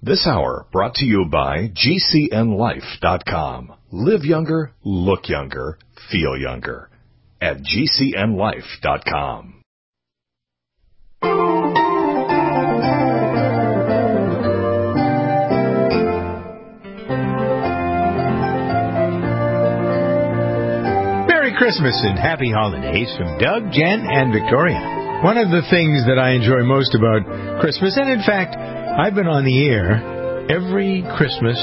This hour brought to you by GCNLife.com. Live younger, look younger, feel younger. At GCNLife.com. Merry Christmas and Happy Holidays from Doug, Jen, and Victoria. One of the things that I enjoy most about Christmas, and in fact, I've been on the air every Christmas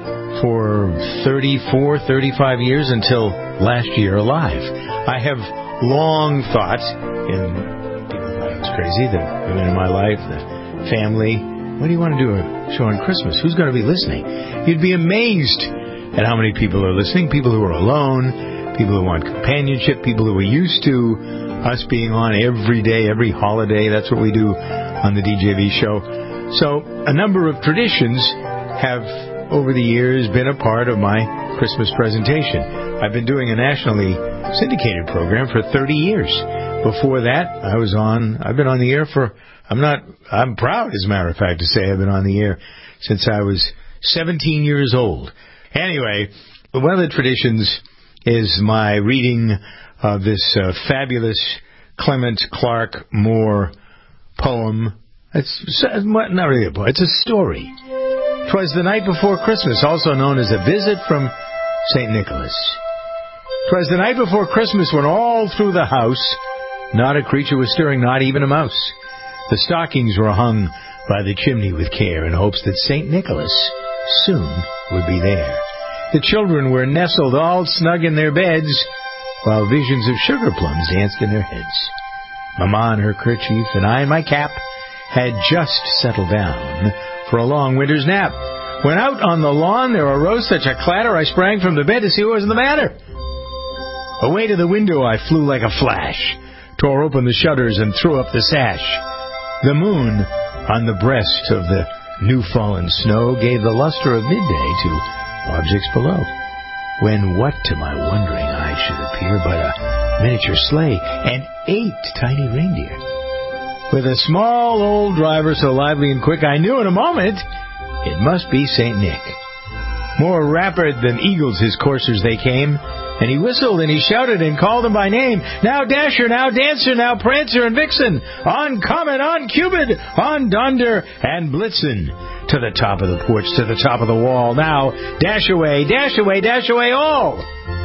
for 34, 35 years until last year alive. I have long thought, and people thought I was crazy, the women in my life, the family, what do you want to do a show on Christmas? Who's going to be listening? You'd be amazed at how many people are listening, people who are alone, people who want companionship, people who are used to us being on every day, every holiday. That's what we do on the DJV show. So a number of traditions have, over the years, been a part of my Christmas presentation. I've been doing a nationally syndicated program for 30 years. Before that, I've been on the air for, I'm proud, as a matter of fact, to say I've been on the air since I was 17 years old. Anyway, one of the traditions is my reading of this fabulous Clement Clarke Moore poem. It's not really a poem, it's a story. 'Twas the night before Christmas, also known as A Visit from St. Nicholas. 'Twas the night before Christmas when all through the house not a creature was stirring, not even a mouse. The stockings were hung by the chimney with care in hopes that St. Nicholas soon would be there. The children were nestled all snug in their beds, while visions of sugar plums danced in their heads. Mamma in her kerchief and I in my cap had just settled down for a long winter's nap, when out on the lawn there arose such a clatter I sprang from the bed to see what was the matter. Away to the window I flew like a flash, tore open the shutters and threw up the sash. The moon on the breast of the new-fallen snow gave the luster of midday to objects below, when what to my wondering eye should appear but a miniature sleigh and 8 tiny reindeer. With a small old driver so lively and quick, I knew in a moment it must be St. Nick. More rapid than eagles his coursers they came, and he whistled and he shouted and called them by name. Now Dasher, now Dancer, now Prancer and Vixen, on Comet, on Cupid, on Donder and Blitzen. To the top of the porch, to the top of the wall. Now dash away, dash away, dash away all.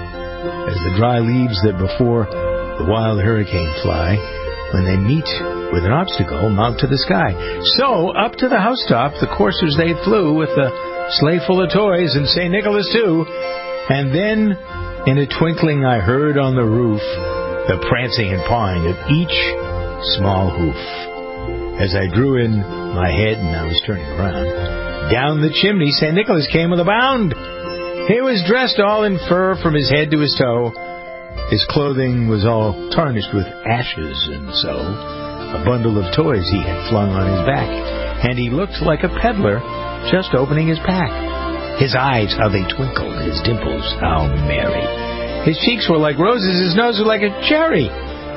As the dry leaves that before the wild hurricane fly, when they meet with an obstacle, mount to the sky. So up to the housetop the coursers they flew, with the sleigh full of toys and St. Nicholas too. And then in a twinkling I heard on the roof the prancing and pawing of each small hoof. As I drew in my head and I was turning around, down the chimney St. Nicholas came with a bound. He was dressed all in fur from his head to his toe. His clothing was all tarnished with ashes, and so a bundle of toys he had flung on his back, and he looked like a peddler just opening his pack. His eyes, how they twinkled, his dimples, how merry. His cheeks were like roses, his nose was like a cherry.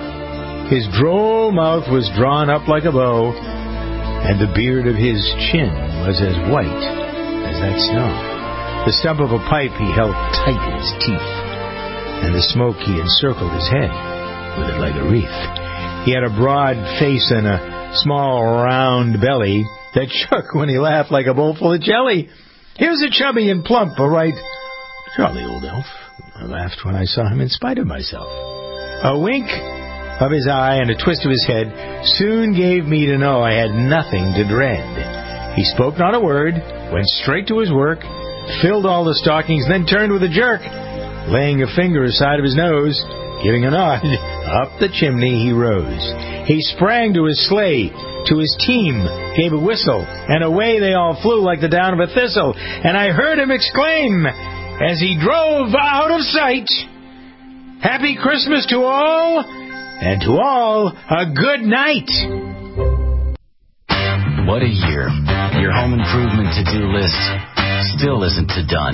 His droll mouth was drawn up like a bow, and the beard of his chin was as white as that snow. The stump of a pipe he held tight in his teeth, and the smoke he encircled his head with it like a wreath. He had a broad face and a small round belly that shook when he laughed like a bowl full of jelly. He was a chubby and plump, a right jolly old elf. I laughed when I saw him in spite of myself. A wink of his eye and a twist of his head soon gave me to know I had nothing to dread. He spoke not a word, went straight to his work, filled all the stockings, then turned with a jerk, laying a finger aside of his nose, giving a nod. Up the chimney he rose. He sprang to his sleigh, to his team, gave a whistle, and away they all flew like the down of a thistle. And I heard him exclaim, as he drove out of sight, "Happy Christmas to all, and to all a good night." What a year. Your home improvement to-do list still isn't done.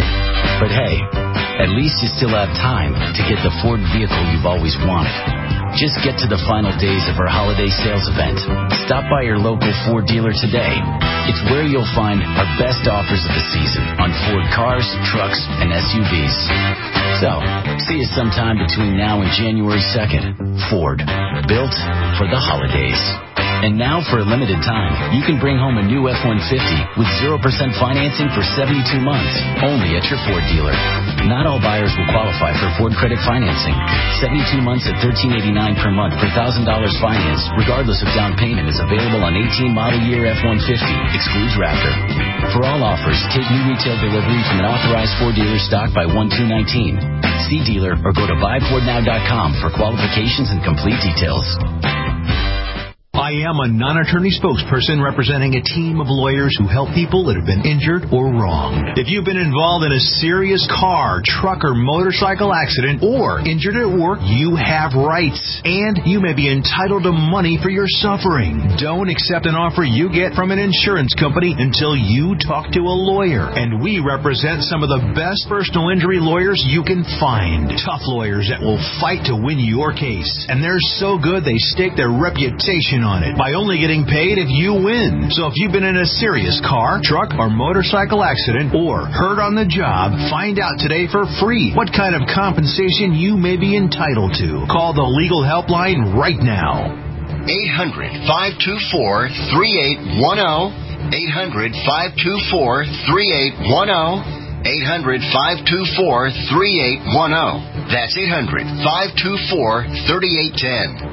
But hey, at least you still have time to get the Ford vehicle you've always wanted. Just get to the final days of our holiday sales event. Stop by your local Ford dealer today. It's where you'll find our best offers of the season on Ford cars, trucks, and SUVs. So, see you sometime between now and January 2nd. Ford, built for the holidays. And now, for a limited time, you can bring home a new F-150 with 0% financing for 72 months, only at your Ford dealer. Not all buyers will qualify for Ford credit financing. 72 months at $13.89 per month for $1,000 financed, regardless of down payment, is available on 18 model year F-150, excludes Raptor. For all offers, take new retail delivery from an authorized Ford dealer stock by 1/2/19. See dealer or go to buyfordnow.com for qualifications and complete details. I am a non-attorney spokesperson representing a team of lawyers who help people that have been injured or wronged. If you've been involved in a serious car, truck, or motorcycle accident or injured at work, you have rights, and you may be entitled to money for your suffering. Don't accept an offer you get from an insurance company until you talk to a lawyer, and we represent some of the best personal injury lawyers you can find. Tough lawyers that will fight to win your case, and they're so good they stake their reputation on it by only getting paid if you win. So if you've been in a serious car, truck, or motorcycle accident or hurt on the job, find out today for free what kind of compensation you may be entitled to. Call the legal helpline right now. 800-524-3810. 800-524-3810. 800-524-3810. That's 800-524-3810.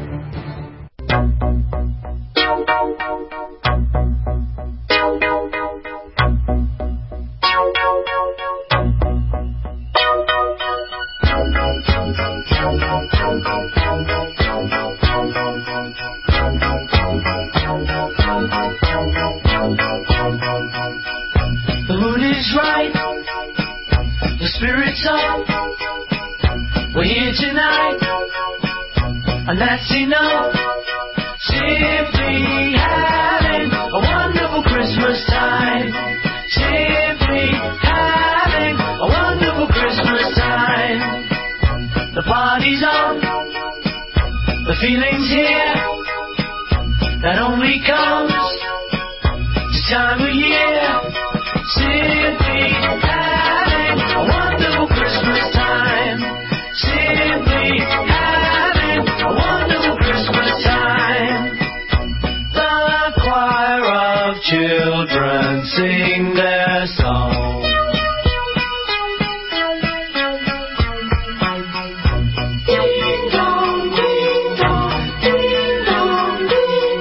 The mood is right, the spirit's up, we're here tonight, and that's enough. Simply having a wonderful Christmas time. Simply having a wonderful Christmas time. The party's on, the feeling's here, that only comes this time of year. Simply having a wonderful Christmas time. Simply having a wonderful Christmas time. The choir of children sing their song. Ding dong, ding dong, ding dong, ding.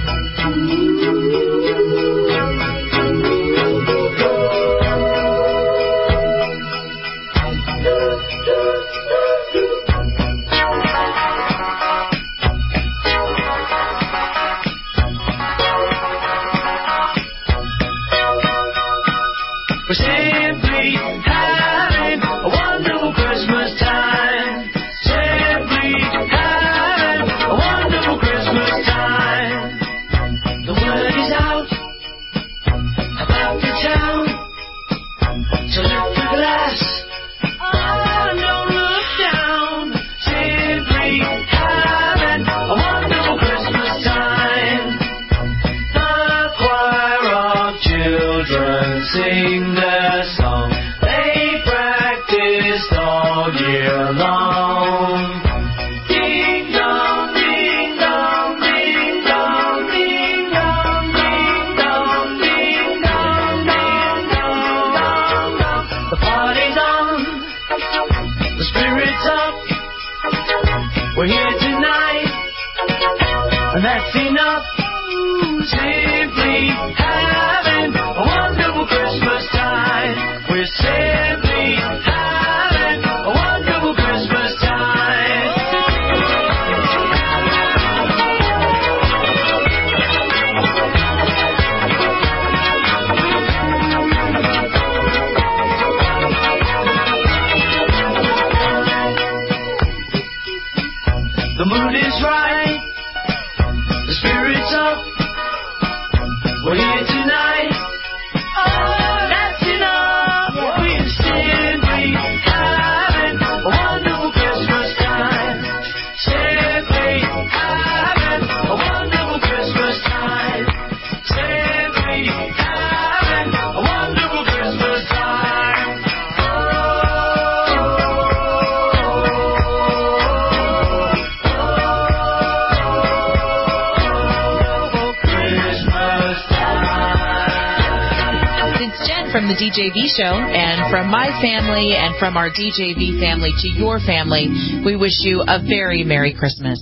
We're simply having a wonderful Christmas time. Simply having a wonderful Christmas time. The word is out about the town, so lift the glass. Oh, don't look down. Simply having a wonderful Christmas time. The choir of children sing their song. They practiced all year long. Ding dong, ding dong, ding dong, ding dong, ding dong, ding dong, ding dong, dong, dong. The party's on, the spirit's up, we're here tonight, and that's enough. Simply having a wonderful Christmas time. We're simply having a wonderful Christmas time. The mood is right, the spirit's up, we're here tonight. It's Jen from the DJV Show, and from my family and from our DJV family to your family, we wish you a very Merry Christmas.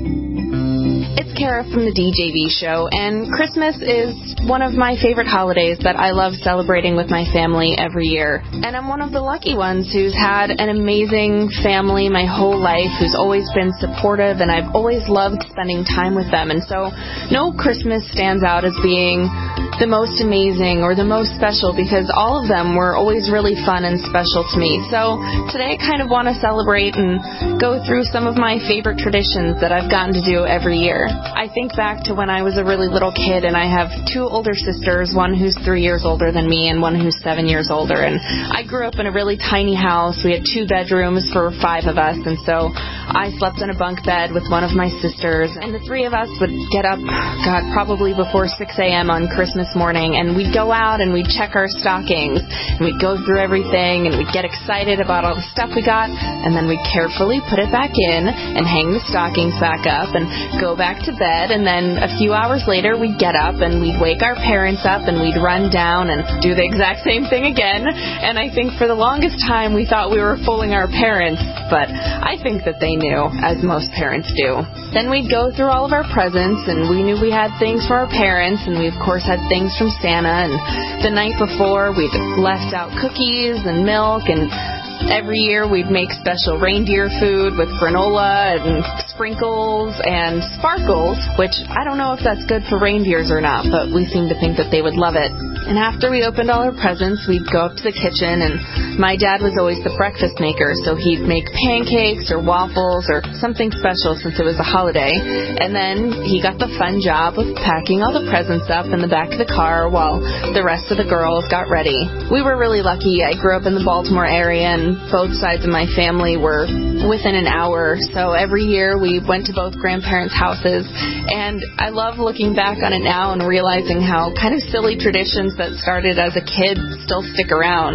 It's Kara from the DJV Show, and Christmas is one of my favorite holidays that I love celebrating with my family every year. And I'm one of the lucky ones who's had an amazing family my whole life, who's always been supportive, and I've always loved spending time with them. And so no Christmas stands out as being the most amazing or the most special, because all of them were always really fun and special to me. So today I kind of want to celebrate and go through some of my favorite traditions that I've gotten to do every year. I think back to when I was a really little kid, and I have two older sisters, one who's 3 years older than me and one who's 7 years older. And I grew up in a really tiny house. We had 2 bedrooms for 5 of us, and so I slept in a bunk bed with one of my sisters, and the 3 of us would get up, probably before 6 a.m. on Christmas morning, and we'd go out and we'd check our stockings, and we'd go through everything, and we'd get excited about all the stuff we got, and then we'd carefully put it back in and hang the stockings back up and go back to bed. And then a few hours later we'd get up and we'd wake our parents up and we'd run down and do the exact same thing again. And I think for the longest time we thought we were fooling our parents, but I think that they knew, as most parents do. Then we'd go through all of our presents, and we knew we had things for our parents, and we of course had things from Santa. And the night before we'd left out cookies and milk, and every year we'd make special reindeer food with granola and sprinkles and sparkles, which I don't know if that's good for reindeers or not, but we seem to think that they would love it. And after we opened all our presents, we'd go up to the kitchen, and my dad was always the breakfast maker, so he'd make pancakes or waffles or something special since it was a holiday. And then he got the fun job of packing all the presents up in the back of the car while the rest of the girls got ready. We were really lucky. I grew up in the Baltimore area, and both sides of my family were within an hour, so every year we went to both grandparents' houses, and I love looking back on it now and realizing how kind of silly traditions that started as a kid still stick around.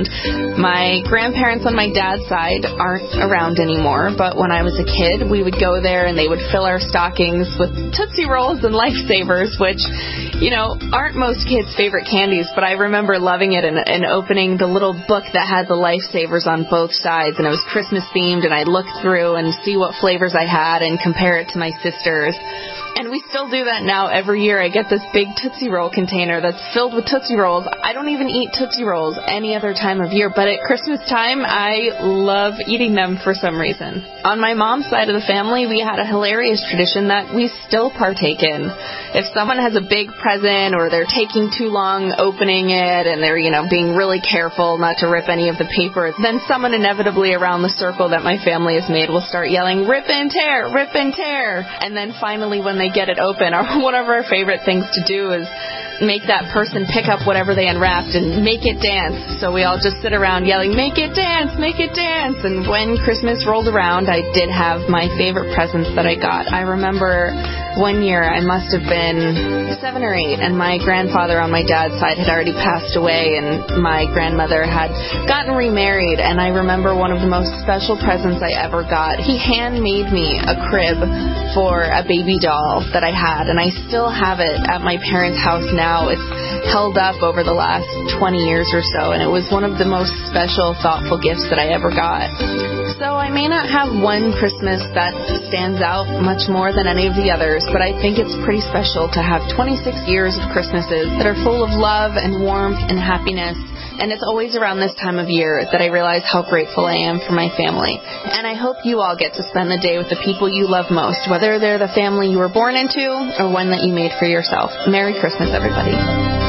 My grandparents on my dad's side aren't around anymore, but when I was a kid, we would go there and they would fill our stockings with Tootsie Rolls and Lifesavers, which, you know, aren't most kids' favorite candies, but I remember loving it and opening the little book that had the Lifesavers on both sides, and it was Christmas themed, and I'd look through and see what flavors I had and compare it to my sisters. And we still do that now every year. I get this big Tootsie Roll container that's filled with Tootsie Rolls. I don't even eat Tootsie Rolls any other time of year, but at Christmas time, I love eating them for some reason. On my mom's side of the family, we had a hilarious tradition that we still partake in. If someone has a big present or they're taking too long opening it and they're, being really careful not to rip any of the paper, then someone inevitably around the circle that my family has made will start yelling, "Rip and tear, rip and tear." And then finally when they get it open, one of our favorite things to do is make that person pick up whatever they unwrapped and make it dance. So we all just sit around yelling, "Make it dance, make it dance." And when Christmas rolled around, I did have my favorite presents that I got. I remember one year I must have been 7 or 8, and my grandfather on my dad's side had already passed away, and my grandmother had gotten remarried. And I remember one of the most special presents I ever got. He handmade me a crib for a baby doll that I had, and I still have it at my parents' house now. It's held up over the last 20 years or so, and it was one of the most special, thoughtful gifts that I ever got. So I may not have one Christmas that stands out much more than any of the others, but I think it's pretty special to have 26 years of Christmases that are full of love and warmth and happiness. And it's always around this time of year that I realize how grateful I am for my family. And I hope you all get to spend the day with the people you love most, whether they're the family you were born into or one that you made for yourself. Merry Christmas, everybody.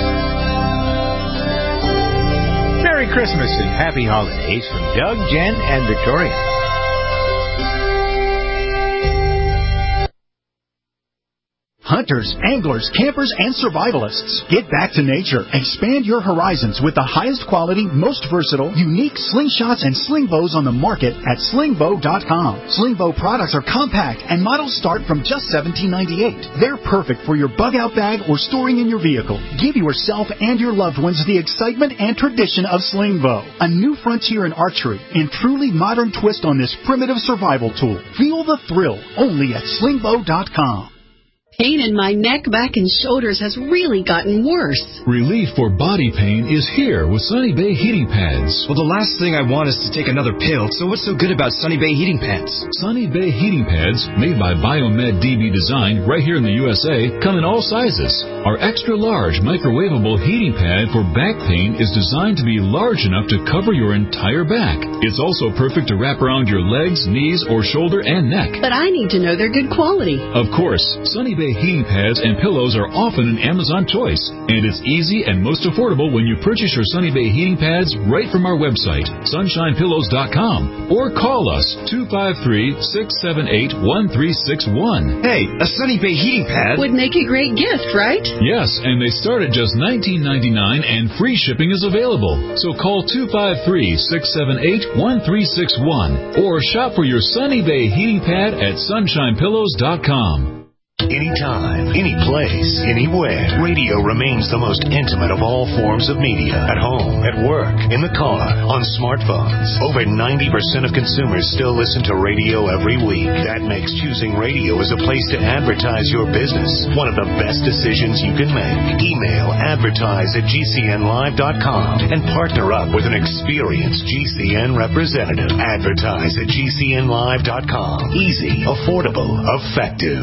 Merry Christmas and Happy Holidays from Doug, Jen, and Victoria. Hunters, anglers, campers, and survivalists. Get back to nature. Expand your horizons with the highest quality, most versatile, unique slingshots and sling bows on the market at slingbow.com. Slingbow products are compact and models start from just $17.98. They're perfect for your bug-out bag or storing in your vehicle. Give yourself and your loved ones the excitement and tradition of Slingbow. A new frontier in archery and truly modern twist on this primitive survival tool. Feel the thrill only at slingbow.com. Pain in my neck, back, and shoulders has really gotten worse. Relief for body pain is here with Sunny Bay heating pads. Well, the last thing I want is to take another pill, so what's so good about Sunny Bay heating pads? Sunny Bay heating pads, made by Biomed DB Design right here in the USA, come in all sizes. Our extra large microwavable heating pad for back pain is designed to be large enough to cover your entire back. It's also perfect to wrap around your legs, knees, or shoulder and neck. But I need to know they're good quality. Of course, Sunny Bay heating pads and pillows are often an Amazon choice, and it's easy and most affordable when you purchase your Sunny Bay heating pads right from our website, sunshinepillows.com, or call us 253-678-1361. Hey, a Sunny Bay heating pad would make a great gift, right? Yes, and they start at just $19.99 and free shipping is available. So call 253-678-1361 or shop for your Sunny Bay heating pad at sunshinepillows.com. Anytime, any place, anywhere. Radio remains the most intimate of all forms of media. At home, at work, in the car, on smartphones. Over 90% of consumers still listen to radio every week. That makes choosing radio as a place to advertise your business one of the best decisions you can make. Email advertise@gcnlive.com and partner up with an experienced GCN representative. Advertise@gcnlive.com. Easy, affordable, effective.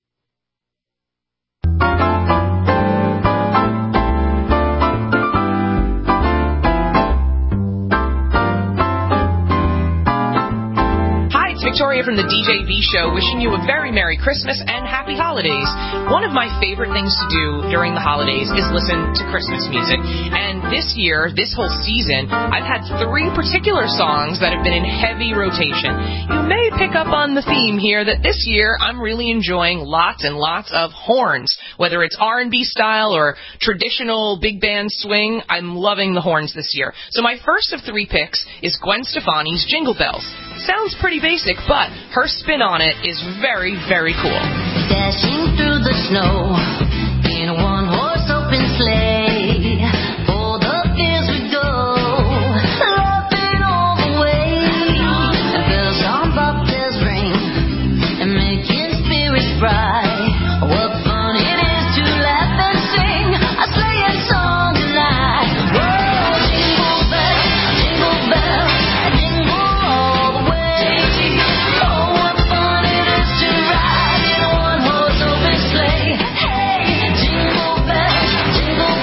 Victoria from the DJV Show, wishing you a very Merry Christmas and Happy Holidays. One of my favorite things to do during the holidays is listen to Christmas music. And this year, this whole season, I've had 3 particular songs that have been in heavy rotation. You may pick up on the theme here that this year I'm really enjoying lots and lots of horns. Whether it's R&B style or traditional big band swing, I'm loving the horns this year. So my first of 3 picks is Gwen Stefani's Jingle Bells. Sounds pretty basic, but her spin on it is very, very cool. Dashing through the snow in a one-horse open sleigh. For the fields we go, laughing all the way. Bells on bobtails ring and making spirits bright. What fun it is to laugh and sing a sleighing song tonight. Whoa, jingle bells, jingle bells, jingle all the way. Oh, what fun it is to ride in a one-horse open sleigh. Hey, jingle bells, jingle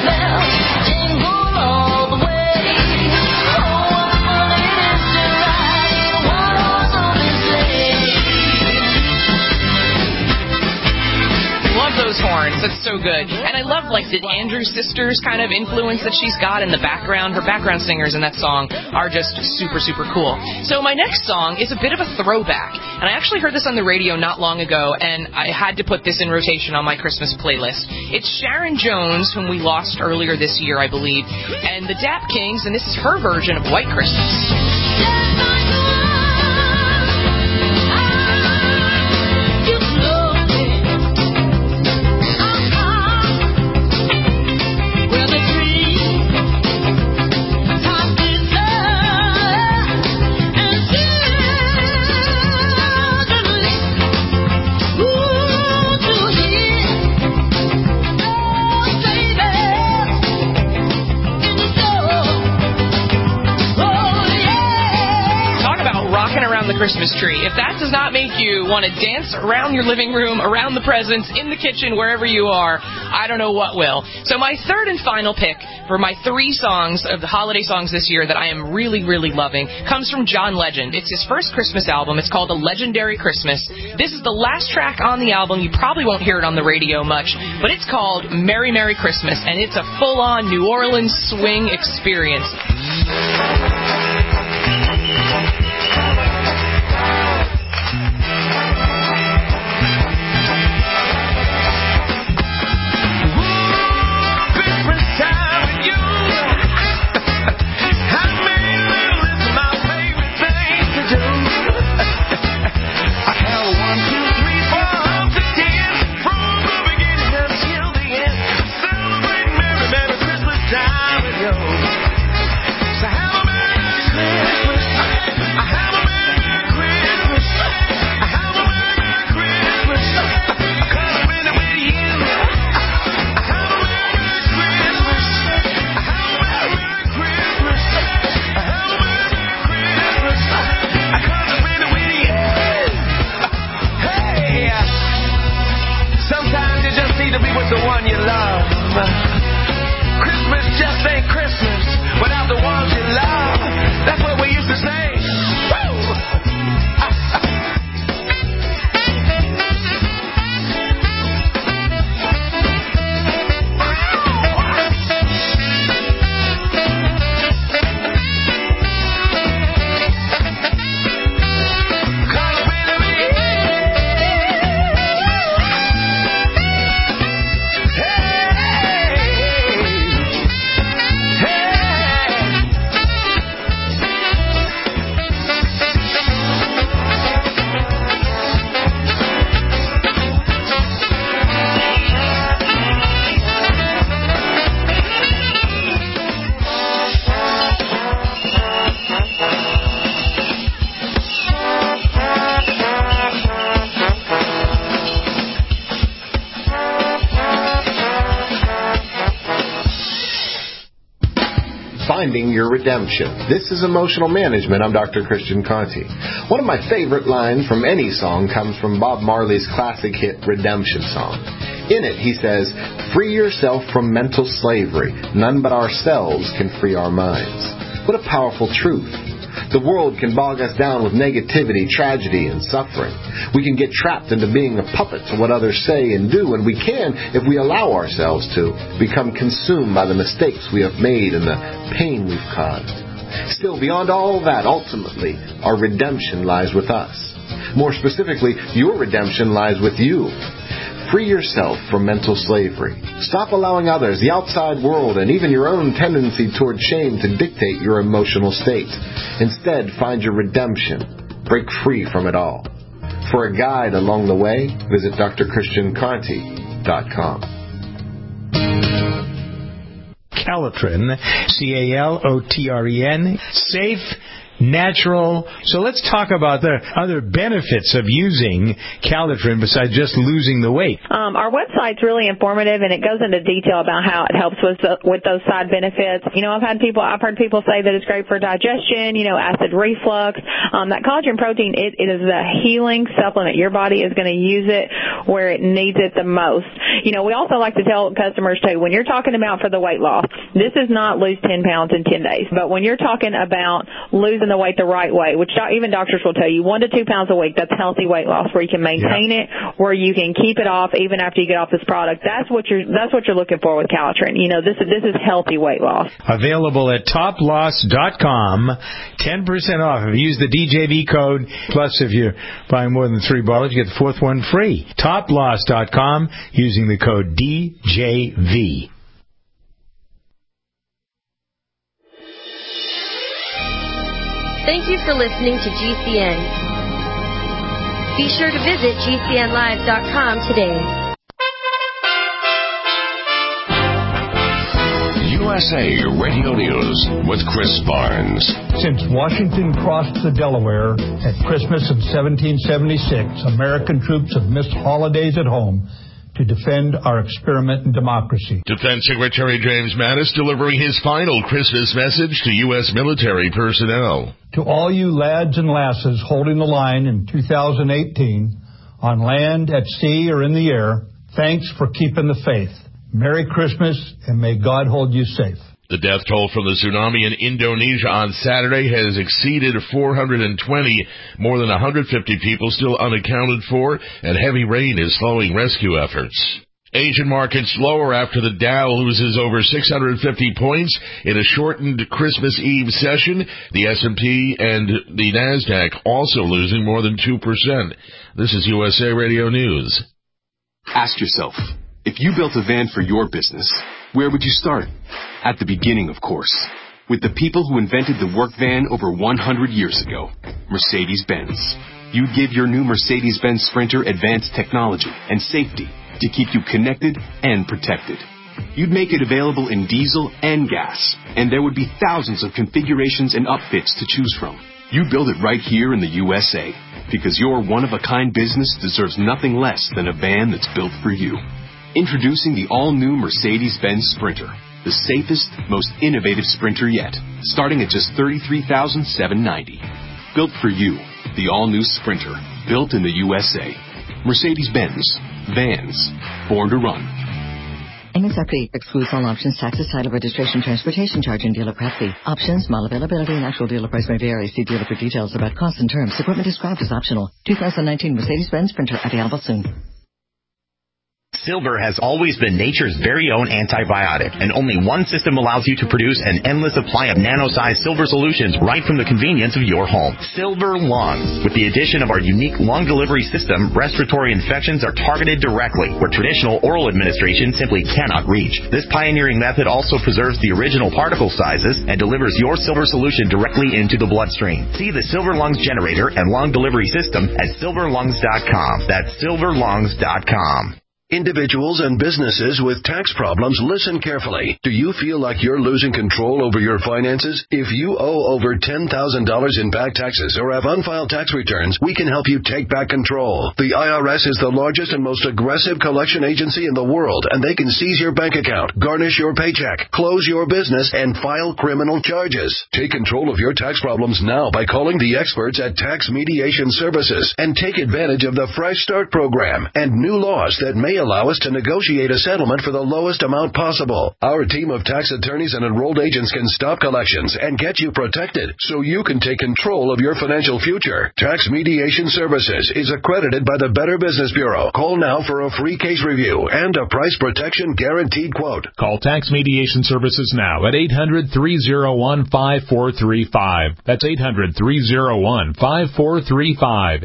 all the way. Oh, what fun it is to ride in a one-horse open sleigh. Love those horns. That's so good. And I love, like, the Andrews Sisters kind of influence that she's got in the background. Her background singers in that song are just super, super cool. So my next song is a bit of a throwback. And I actually heard this on the radio not long ago, and I had to put this in rotation on my Christmas playlist. It's Sharon Jones, whom we lost earlier this year, I believe, and the Dap Kings, and this is her version of White Christmas. Christmas tree. If that does not make you want to dance around your living room, around the presents, in the kitchen, wherever you are, I don't know what will. So my third and final pick for my 3 songs of the holiday songs this year that I am really, really loving comes from John Legend. It's his first Christmas album. It's called A Legendary Christmas. This is the last track on the album. You probably won't hear it on the radio much, but it's called Merry, Merry Christmas, and it's a full-on New Orleans swing experience. Finding Your Redemption. This is Emotional Management. I'm Dr. Christian Conti. One of my favorite lines from any song comes from Bob Marley's classic hit Redemption Song. In it, he says, "Free yourself from mental slavery. None but ourselves can free our minds." What a powerful truth. The world can bog us down with negativity, tragedy, and suffering. We can get trapped into being a puppet to what others say and do, and we can, if we allow ourselves to, become consumed by the mistakes we have made and the pain we've caused. Still, beyond all that, ultimately, our redemption lies with us. More specifically, your redemption lies with you. Free yourself from mental slavery. Stop allowing others, the outside world, and even your own tendency toward shame to dictate your emotional state. Instead, find your redemption. Break free from it all. For a guide along the way, visit drchristianconti.com. Calotren, Calotren, safe, natural. So let's talk about the other benefits of using Calotren besides just losing the weight. Our website's really informative, and it goes into detail about how it helps with those side benefits. You know, I've heard people say that it's great for digestion, acid reflux. That collagen protein, it is a healing supplement. Your body is going to use it where it needs it the most. We also like to tell customers too, when you're talking about for the weight loss, this is not lose 10 pounds in 10 days. But when you're talking about losing the weight the right way, which even doctors will tell you, 1 to 2 pounds a week, that's healthy weight loss, where you can maintain it, where you can keep it off even after you get off this product. That's what you're looking for with Calotren. This is healthy weight loss. Available at toploss.com, 10% off. If you use the DJV code, plus if you're buying more than 3 bottles, you get the 4th one free. Toploss.com using the code DJV. Thank you for listening to GCN. Be sure to visit GCNlive.com today. USA Radio News with Chris Barnes. Since Washington crossed the Delaware at Christmas of 1776, American troops have missed holidays at home to defend our experiment in democracy. Defense Secretary James Mattis delivering his final Christmas message to U.S. military personnel. To all you lads and lasses holding the line in 2018, on land, at sea, or in the air, thanks for keeping the faith. Merry Christmas, and may God hold you safe. The death toll from the tsunami in Indonesia on Saturday has exceeded 420, more than 150 people still unaccounted for, and heavy rain is slowing rescue efforts. Asian markets lower after the Dow loses over 650 points in a shortened Christmas Eve session. The S&P and the NASDAQ also losing more than 2%. This is USA Radio News. Ask yourself, if you built a van for your business, where would you start? At the beginning, of course, with the people who invented the work van over 100 years ago, Mercedes-Benz. You'd give your new Mercedes-Benz Sprinter advanced technology and safety to keep you connected and protected. You'd make it available in diesel and gas, and there would be thousands of configurations and upfits to choose from. You build it right here in the USA, because your one-of-a-kind business deserves nothing less than a van that's built for you. Introducing the all-new Mercedes-Benz Sprinter, the safest, most innovative Sprinter yet, starting at just $33,790. Built for you, the all-new Sprinter, built in the USA. Mercedes-Benz, vans, born to run. MSRP excludes all options, taxes, title, registration, transportation charge, and dealer prep fee. Options, model availability, and actual dealer price may vary. See dealer for details about costs and terms. Equipment described as optional. 2019 Mercedes-Benz Sprinter available soon. Silver has always been nature's very own antibiotic, and only one system allows you to produce an endless supply of nano-sized silver solutions right from the convenience of your home. Silver Lungs. With the addition of our unique lung delivery system, respiratory infections are targeted directly, where traditional oral administration simply cannot reach. This pioneering method also preserves the original particle sizes and delivers your silver solution directly into the bloodstream. See the Silver Lungs generator and lung delivery system at silverlungs.com. That's silverlungs.com. Individuals and businesses with tax problems, listen carefully. Do you feel like you're losing control over your finances? If you owe over $10,000 in back taxes or have unfiled tax returns, we can help you take back control. The IRS is the largest and most aggressive collection agency in the world, and they can seize your bank account, garnish your paycheck, close your business, and file criminal charges. Take control of your tax problems now by calling the experts at Tax Mediation Services and take advantage of the Fresh Start program and new laws that may allow us to negotiate a settlement for the lowest amount possible. Our team of tax attorneys and enrolled agents can stop collections and get you protected so you can take control of your financial future. Tax Mediation Services is accredited by the Better Business Bureau. Call now for a free case review and a price protection guaranteed quote. Call Tax Mediation Services now at 800-301-5435. That's 800-301-5435.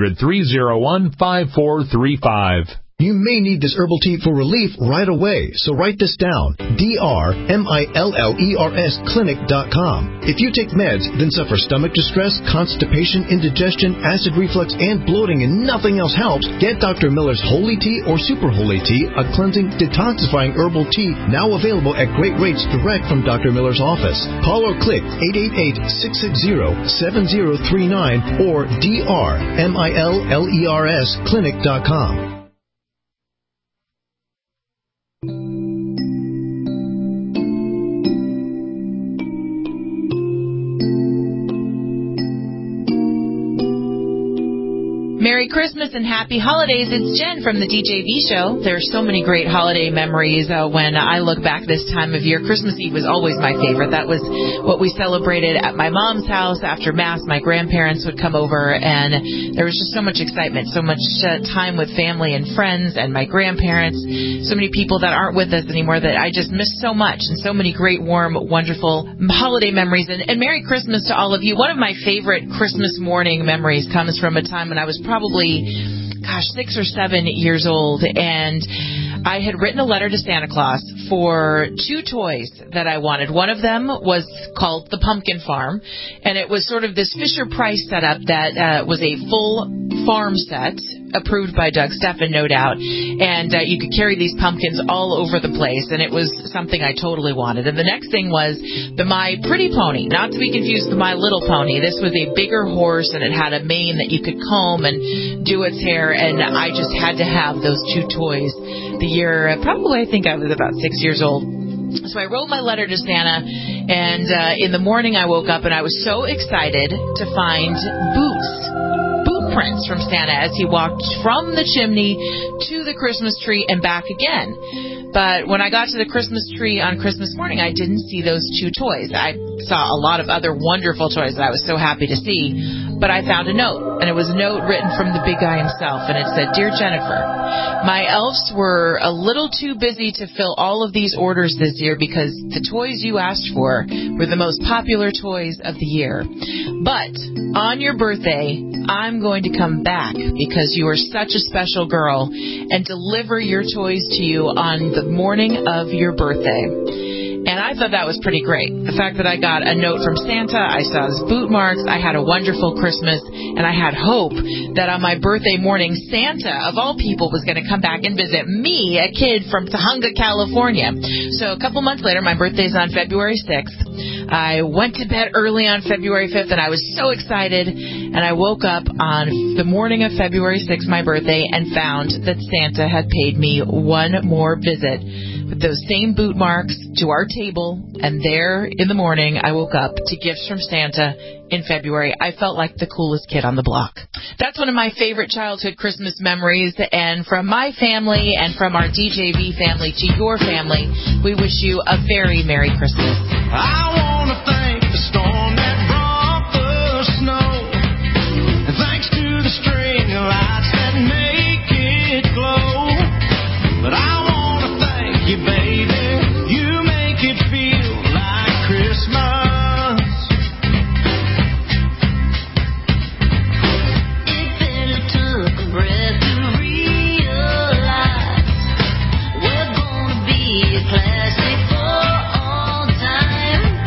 800-301-5435. You may need this herbal tea for relief right away, so write this down. DRMILLERS clinic.com. If you take meds, then suffer stomach distress, constipation, indigestion, acid reflux, and bloating, and nothing else helps, get Dr. Miller's Holy Tea or Super Holy Tea, a cleansing, detoxifying herbal tea now available at great rates direct from Dr. Miller's office. Call or click 888-660-7039 or DRMILLERS clinic.com. Merry Christmas and Happy Holidays. It's Jen from the DJV Show. There are so many great holiday memories when I look back this time of year. Christmas Eve was always my favorite. That was what we celebrated at my mom's house. After Mass, my grandparents would come over, and there was just so much excitement, so much time with family and friends and my grandparents, so many people that aren't with us anymore that I just miss so much, and so many great, warm, wonderful holiday memories. And Merry Christmas to all of you. One of my favorite Christmas morning memories comes from a time when I was probably 6 or 7 years old, and I had written a letter to Santa Claus for 2 toys that I wanted. One of them was called the Pumpkin Farm, and it was sort of this Fisher-Price setup that was a full farm set, approved by Doug Steffen, no doubt, and you could carry these pumpkins all over the place, and it was something I totally wanted. And the next thing was the My Pretty Pony, not to be confused with the My Little Pony. This was a bigger horse, and it had a mane that you could comb and do its hair, and I just had to have those 2 toys. The year, probably I think I was about 6 years old. So I wrote my letter to Santa, and in the morning I woke up and I was so excited to find boot prints from Santa as he walked from the chimney to the Christmas tree and back again. But when I got to the Christmas tree on Christmas morning, I didn't see those 2 toys. I saw a lot of other wonderful toys that I was so happy to see, but I found a note, and it was a note written from the big guy himself, and it said, "Dear Jennifer, my elves were a little too busy to fill all of these orders this year because the toys you asked for were the most popular toys of the year. But on your birthday, I'm going to come back because you are such a special girl and deliver your toys to you on the morning of your birthday." And I thought that was pretty great. The fact that I got a note from Santa, I saw his boot marks, I had a wonderful Christmas, and I had hope that on my birthday morning, Santa, of all people, was going to come back and visit me, a kid from Tahunga, California. So a couple months later, my birthday's on February 6th. I went to bed early on February 5th, and I was so excited, and I woke up on the morning of February 6th, my birthday, and found that Santa had paid me one more visit with those same boot marks to our table, and there in the morning I woke up to gifts from Santa in February. I felt like the coolest kid on the block. That's one of my favorite childhood Christmas memories, and from my family and from our DJV family to your family, we wish you a very Merry Christmas. I want to thank the storm that brought the snow, and thanks to the string of lights that make it glow. But I want to thank you, baby, you make it feel like Christmas. It barely took a breath to realize we're gonna be a classic for all time.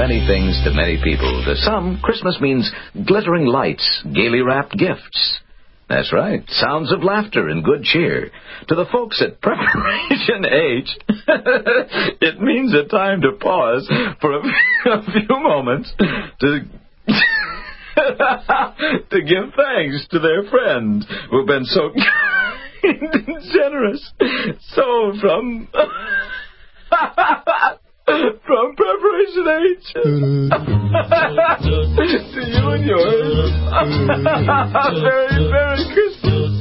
many things to many people. To some, Christmas means glittering lights, gaily wrapped gifts. That's right, sounds of laughter and good cheer. To the folks at Preparation H, it means a time to pause for a few moments to to give thanks to their friends who've been so kind and generous. So from Preparation H to you and yours, Merry Christmas.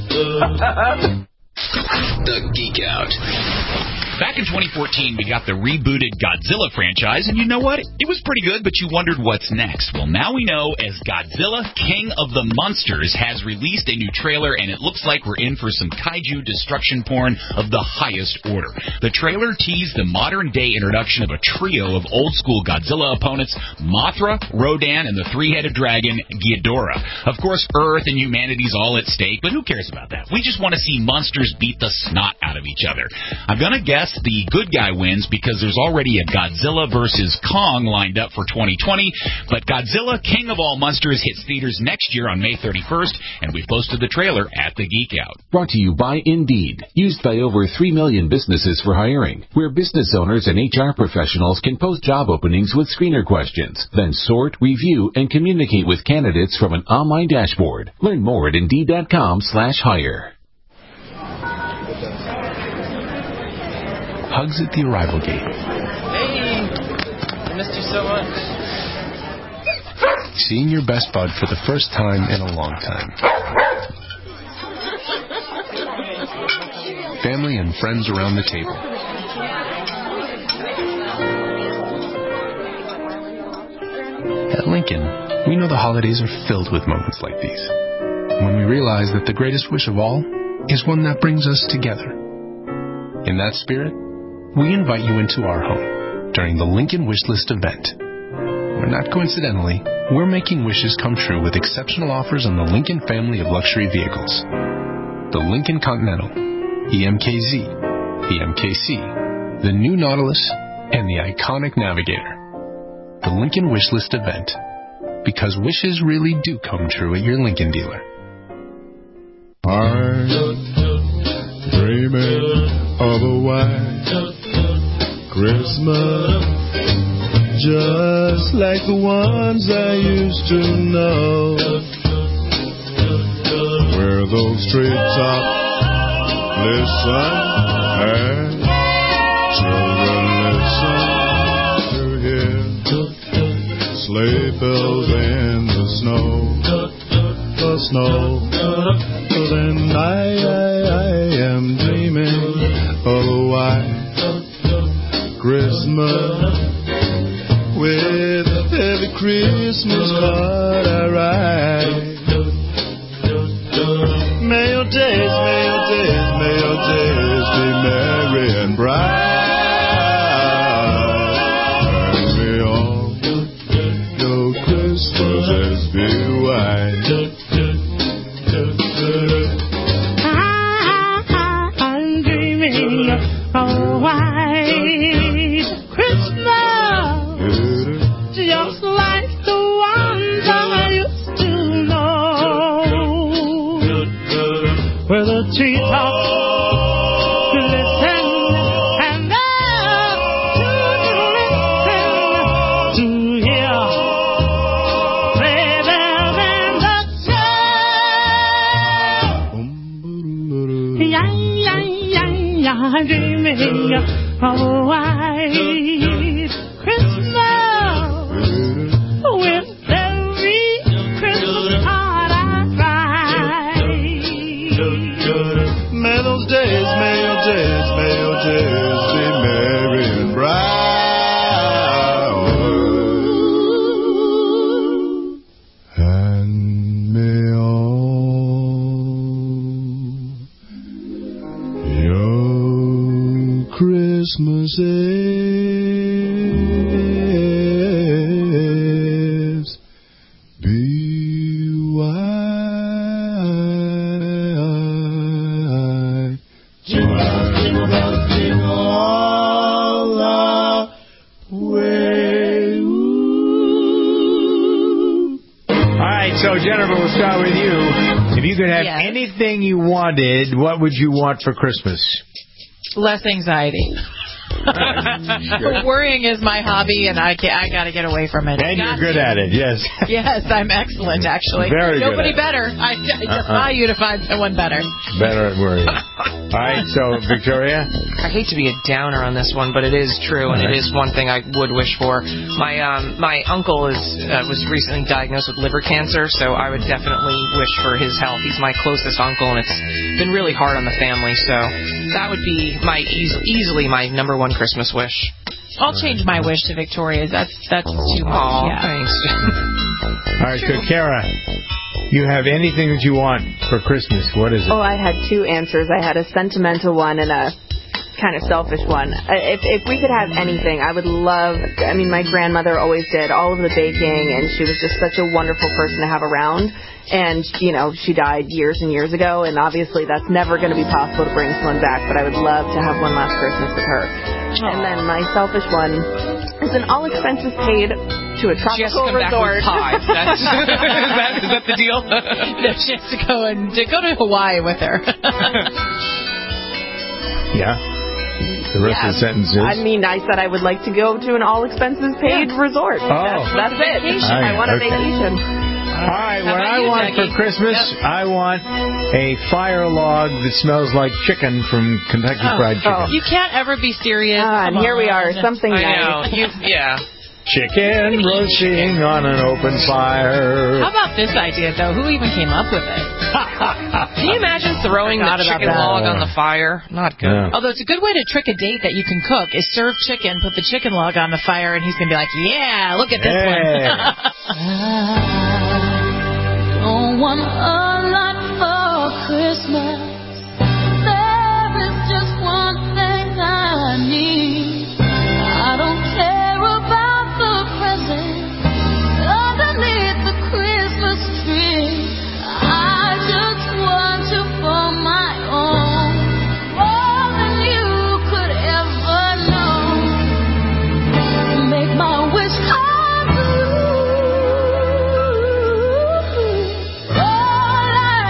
The Geek Out. Back in 2014, we got the rebooted Godzilla franchise, and you know what? It was pretty good, but you wondered what's next. Well, now we know, as Godzilla, King of the Monsters, has released a new trailer, and it looks like we're in for some kaiju destruction porn of the highest order. The trailer teased the modern-day introduction of a trio of old-school Godzilla opponents, Mothra, Rodan, and the three-headed dragon, Ghidorah. Of course, Earth and humanity's all at stake, but who cares about that? We just want to see monsters beat the snot out of each other. I'm gonna guess the good guy wins because there's already a Godzilla vs. Kong lined up for 2020, but Godzilla, King of All Monsters, hits theaters next year on May 31st, and we've posted the trailer at the Geek Out. Brought to you by Indeed, used by over 3 million businesses for hiring, where business owners and HR professionals can post job openings with screener questions, then sort, review, and communicate with candidates from an online dashboard. Learn more at Indeed.com/hire. Hugs at the arrival gate. Hey! I missed you so much. Seeing your best bud for the first time in a long time. Family and friends around the table. At Lincoln, we know the holidays are filled with moments like these. When we realize that the greatest wish of all is one that brings us together. In that spirit, we invite you into our home during the Lincoln Wishlist event, where not coincidentally, we're making wishes come true with exceptional offers on the Lincoln family of luxury vehicles. The Lincoln Continental, EMKZ, EMKC, the new Nautilus, and the iconic Navigator. The Lincoln Wishlist event, because wishes really do come true at your Lincoln dealer. I'm dreaming of a white Christmas, just like the ones I used to know, where those treetops listen and children listen to hear sleigh bells in the snow. Then I am dreaming of a white Christmas, with every Christmas card I write. May your days be merry and bright, and may all your Christmases be white. I'm dreaming of a white Christmas, just like the ones I used to know, where the treetops glisten and the children listen to hear sleigh bells in the snow. I'm dreaming of a white Christmas, with every Christmas card I write. May your days be merry and bright, and may all your Christmases be white. Just rocking all the way. Ooh. start with you. If you could have anything you wanted, what would you want for Christmas? Less anxiety. Worrying is my hobby, and I got to get away from it. And you're good at it, yes. Yes, I'm excellent, actually. Very good. Nobody better. I defy you to find someone better. Better at worrying. All right, so Victoria? I hate to be a downer on this one, but it is true, and it is one thing I would wish for. My uncle was recently diagnosed with liver cancer, so I would definitely wish for his health. He's my closest uncle, and it's been really hard on the family, so that would be easily my number one Christmas wish. I'll change my wish to Victoria's. That's too much. Aw, yeah. thanks. All right, so Kara, you have anything that you want for Christmas. What is it? Oh, I had two answers. I had a sentimental one and a kind of selfish one. If we could have anything, I would love, my grandmother always did all of the baking, and she was just such a wonderful person to have around. And, she died years and years ago, and obviously that's never going to be possible to bring someone back, but I would love to have one last Christmas with her. And then my selfish one is an all expenses paid to a tropical resort. Is that the deal? No, she has to go to Hawaii with her. Yeah. The rest of the sentence is? I said I would like to go to an all expenses paid resort. Oh. That's it. I want a vacation. All right, what I want for Christmas, I want a fire log that smells like chicken from Kentucky Fried Chicken. You can't ever be serious. And here we are, something nice. Chicken roasting on an open fire. How about this idea, though? Who even came up with it? Can you imagine throwing the chicken log on the fire? Not good. Yeah. Although it's a good way to trick a date that you can cook is serve chicken, put the chicken log on the fire, and he's going to be like, yeah, look at this one. I don't want a lot for Christmas. There is just one thing I need. I don't care about the presents underneath the Christmas tree. I just want you for my own, more than you could ever know. Make my wish come true. All I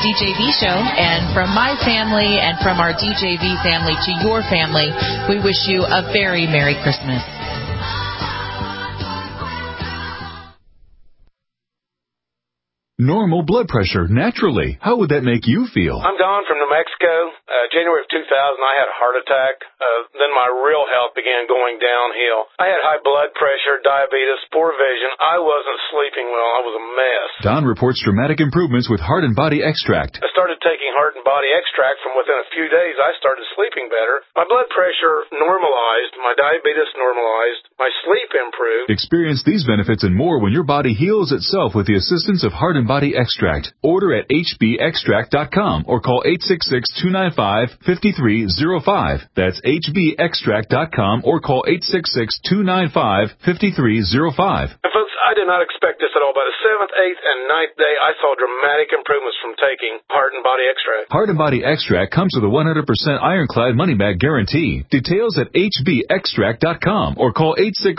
DJV show. And from my family and from our DJV family to your family, we wish you a very Merry Christmas. Normal blood pressure, naturally. How would that make you feel? I'm Don from New Mexico. January of 2000, I had a heart attack. Then my real health began going downhill. I had high blood pressure, diabetes, poor vision. I wasn't sleeping well. I was a mess. Don reports dramatic improvements with Heart and Body Extract. I started taking Heart and Body Extract. From within a few days, I started sleeping better. My blood pressure normalized. My diabetes normalized. My sleep improved. Experience these benefits and more when your body heals itself with the assistance of Heart and Body Extract. Order at hbextract.com or call 866-295-5305. That's hbextract.com or call 866-295-5305. And folks, I did not expect this at all. By the 7th, 8th, and 9th day, I saw dramatic improvements from taking Heart and Body Extract. Heart and Body Extract comes with a 100% ironclad money-back guarantee. Details at hbextract.com or call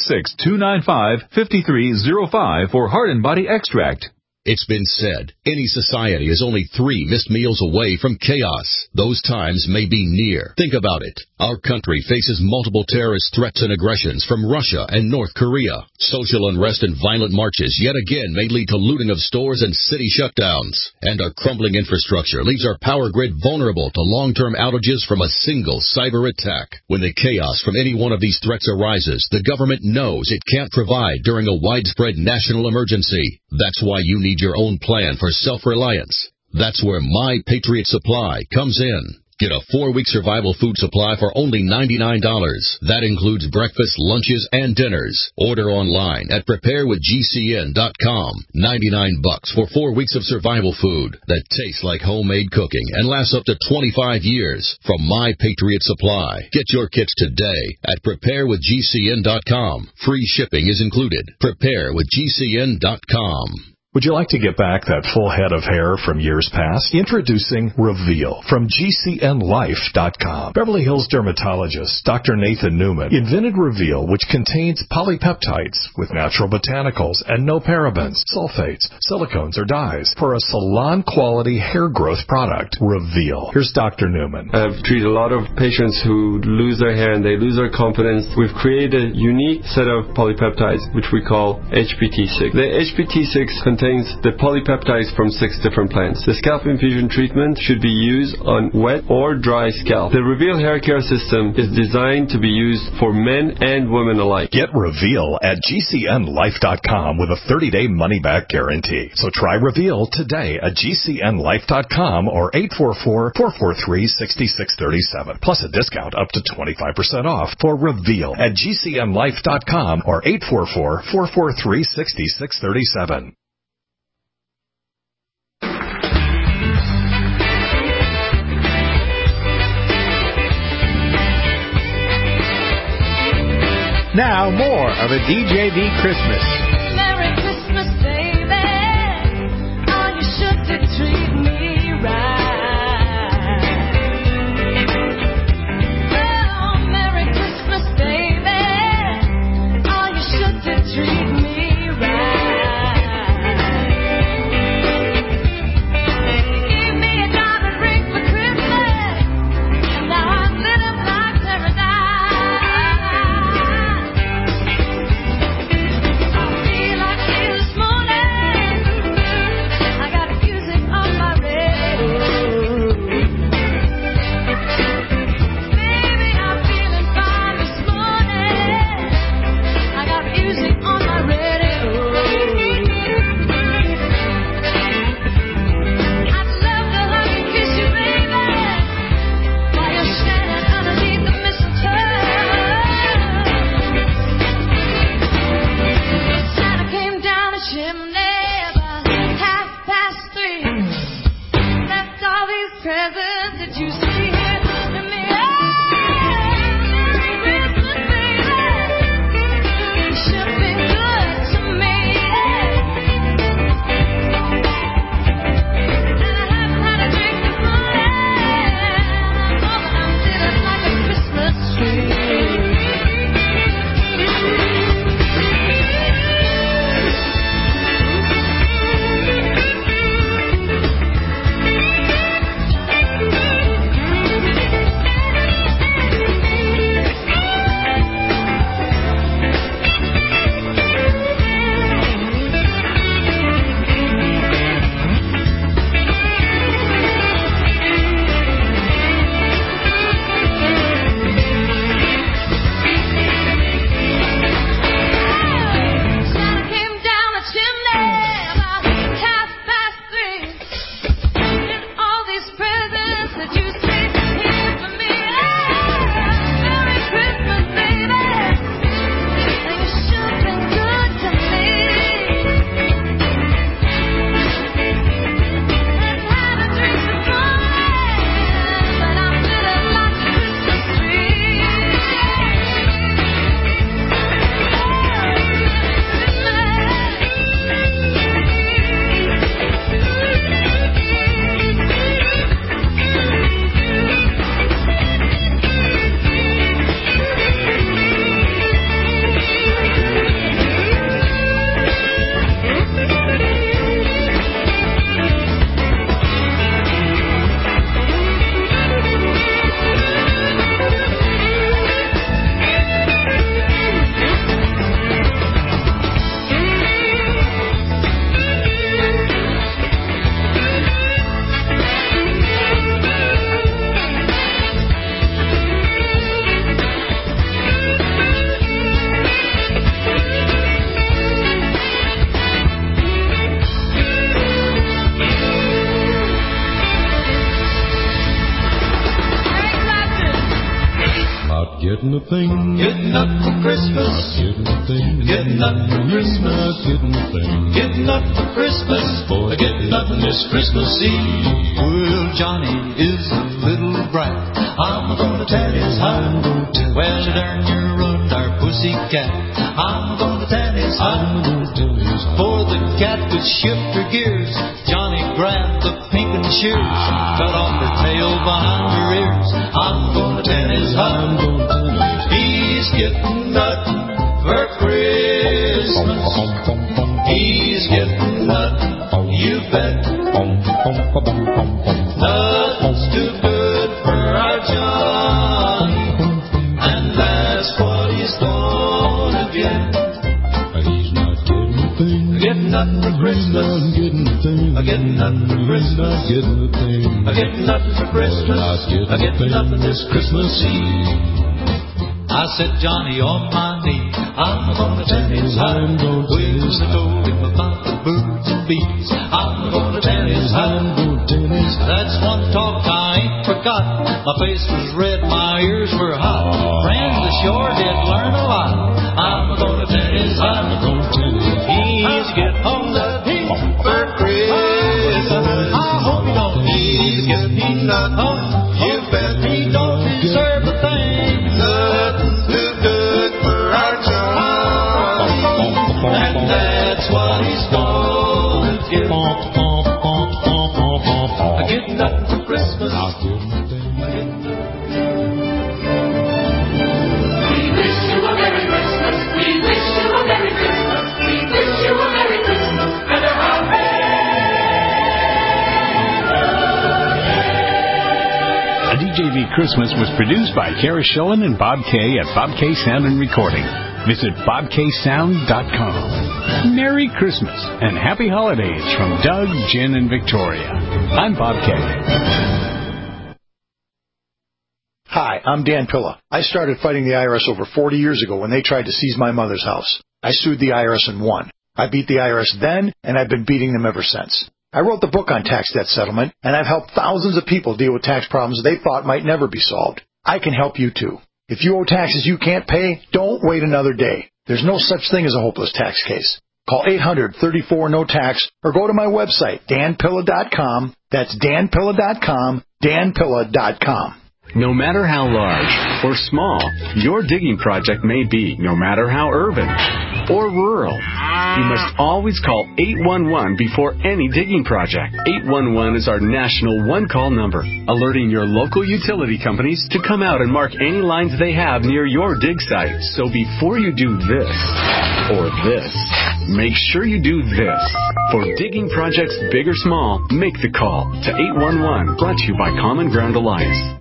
866-295-5305 for Heart and Body Extract. It's been said, any society is only 3 missed meals away from chaos. Those times may be near. Think about it. Our country faces multiple terrorist threats and aggressions from Russia and North Korea. Social unrest and violent marches yet again may lead to looting of stores and city shutdowns. And our crumbling infrastructure leaves our power grid vulnerable to long-term outages from a single cyber attack. When the chaos from any one of these threats arises, the government knows it can't provide during a widespread national emergency. That's why you need your own plan for self-reliance. That's where My Patriot Supply comes in. Get a 4-week survival food supply for only $99. That includes breakfast, lunches, and dinners. Order online at preparewithgcn.com. $99 for 4 weeks of survival food that tastes like homemade cooking and lasts up to 25 years from My Patriot Supply. Get your kits today at preparewithgcn.com. Free shipping is included. Preparewithgcn.com. Would you like to get back that full head of hair from years past? Introducing Reveal from GCNLife.com. Beverly Hills dermatologist Dr. Nathan Newman invented Reveal, which contains polypeptides with natural botanicals and no parabens, sulfates, silicones, or dyes for a salon-quality hair growth product. Reveal. Here's Dr. Newman. I've treated a lot of patients who lose their hair and they lose their confidence. We've created a unique set of polypeptides, which we call HPT6. The HPT6 contains the polypeptides from 6 different plants. The scalp infusion treatment should be used on wet or dry scalp. The Reveal hair care system is designed to be used for men and women alike. Get Reveal at GCNLife.com with a 30-day money-back guarantee. So try Reveal today at GCNLife.com or 844-443-6637. Plus a discount up to 25% off for Reveal at GCNLife.com or 844-443-6637. Now, more of a DJV Christmas. Merry Christmas, baby. Oh, you should to treat me right. Oh, Merry Christmas, baby. Oh, you should to treat me right. Give me a diamond ring for Christmas, and now I'm living like paradise. getting a thing. Getting up for Christmas. Getting a thing. Getting up for Christmas. Getting a thing. Getting up for Christmas. Getting up this Christmas Eve. Well, Johnny is a little brat. I'm gonna tan his hide. Well, darn your run, our pussycat. I'm gonna tan his hide. For the cat would shift her gears, Johnny grabbed the pink and shears, cut off her tail behind her ears. I'm gonna tan his hide. He's getting nothing for Christmas. He's getting nothing, you bet. Nothing's too good for our Johnny, and that's what he's gonna get. He's not getting a thing. Getting nothing for Christmas. Getting a thing. Getting nothing for Christmas. Getting a thing. Getting nothing for Christmas. Getting nothing this Christmas Eve. I said, Johnny, on my knee, I'm gonna tan his hide. When I told him about the birds and bees, I'm gonna tan his hide. That's one talk I ain't forgot. My face was red, my ears were hot. Friends ashore did learn a lot. I'm gonna tan his hide. He's getting nothing for Christmas. I hope you don't. He's getting nothing. You bet he don't deserve a thing. Nothing's too good for our Johnny, and that's what he's gonna get. I get nothing for Christmas. We wish you a Merry Christmas. We wish you a Merry Christmas. We wish you a Merry Christmas and a Happy A DJV Christmas was produced by Kara Schillen and Bob K at Bob K Sound and Recording. Visit bobksound.com. Merry Christmas and Happy Holidays from Doug, Jen, and Victoria. I'm Bob K. Hi, I'm Dan Pilla. I started fighting the IRS over 40 years ago when they tried to seize my mother's house. I sued the IRS and won. I beat the IRS then, and I've been beating them ever since. I wrote the book on tax debt settlement, and I've helped thousands of people deal with tax problems they thought might never be solved. I can help you too. If you owe taxes you can't pay, don't wait another day. There's no such thing as a hopeless tax case. Call 800-34-NO-TAX or go to my website, danpilla.com. That's danpilla.com, danpilla.com. No matter how large or small your digging project may be, no matter how urban or rural, you must always call 811 before any digging project. 811 is our national one-call number, alerting your local utility companies to come out and mark any lines they have near your dig site. So before you do this or this, make sure you do this. For digging projects big or small, make the call to 811, brought to you by Common Ground Alliance.